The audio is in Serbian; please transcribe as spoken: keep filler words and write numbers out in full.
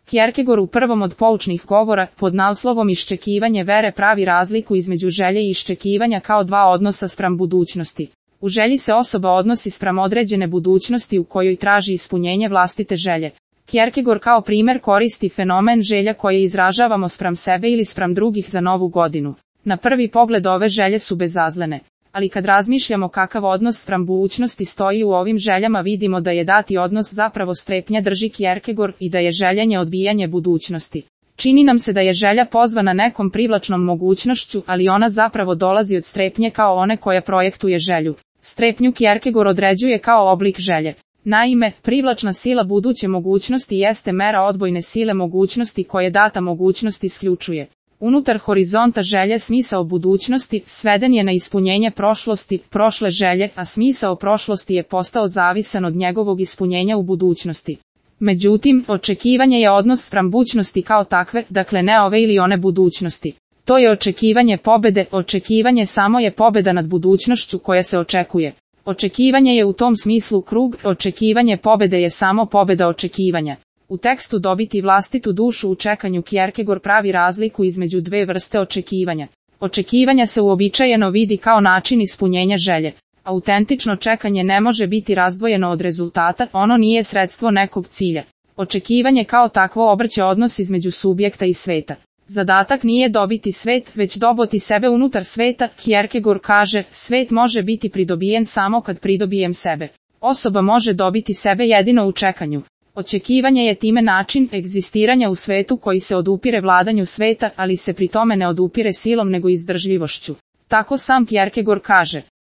Kierkegaard u prvom od poučnih govora, pod naslovom Iščekivanje vere, pravi razliku između želje i iščekivanja kao dva odnosa spram budućnosti. U želji se osoba odnosi spram određene budućnosti u kojoj traži ispunjenje vlastite želje. Kierkegaard kao primer koristi fenomen želja koje izražavamo spram sebe ili spram drugih za novu godinu. Na prvi pogled ove želje su bezazlene. Ali kad razmišljamo kakav odnos spram budućnosti stoji u ovim željama, vidimo da je dati odnos zapravo strepnja, drži Kierkegaard, i da je željenje odbijanje budućnosti. Čini nam se da je želja pozvana nekom privlačnom mogućnošću, ali ona zapravo dolazi od strepnje kao one koja projektuje želju. Strepnju Kierkegaard određuje kao oblik želje. Naime, privlačna sila buduće mogućnosti jeste mera odbojne sile mogućnosti koje data mogućnost isključuje. Unutar horizonta želje smisao budućnosti sveden je na ispunjenje prošlosti, prošle želje, a smisao prošlosti je postao zavisan od njegovog ispunjenja u budućnosti. Međutim, očekivanje je odnos spram budućnosti kao takve, dakle ne ove ili one budućnosti. To je očekivanje pobede, očekivanje samo je pobeda nad budućnošću koja se očekuje. Očekivanje je u tom smislu krug, očekivanje pobede je samo pobeda očekivanja. U tekstu Dobiti vlastitu dušu u čekanju Kierkegaard pravi razliku između dve vrste očekivanja. Očekivanja se uobičajeno vidi kao način ispunjenja želje. Autentično čekanje ne može biti razdvojeno od rezultata, ono nije sredstvo nekog cilja. Očekivanje kao takvo obrće odnos između subjekta i sveta. Zadatak nije dobiti svet, već dobiti sebe unutar sveta. Kierkegaard kaže, svet može biti pridobijen samo kad pridobijem sebe. Osoba može dobiti sebe jedino u čekanju. Očekivanje je time način egzistiranja u svetu koji se odupire vladanju sveta, ali se pri tome ne odupire silom nego izdržljivošću. Tako sam Kierkegaard kaže.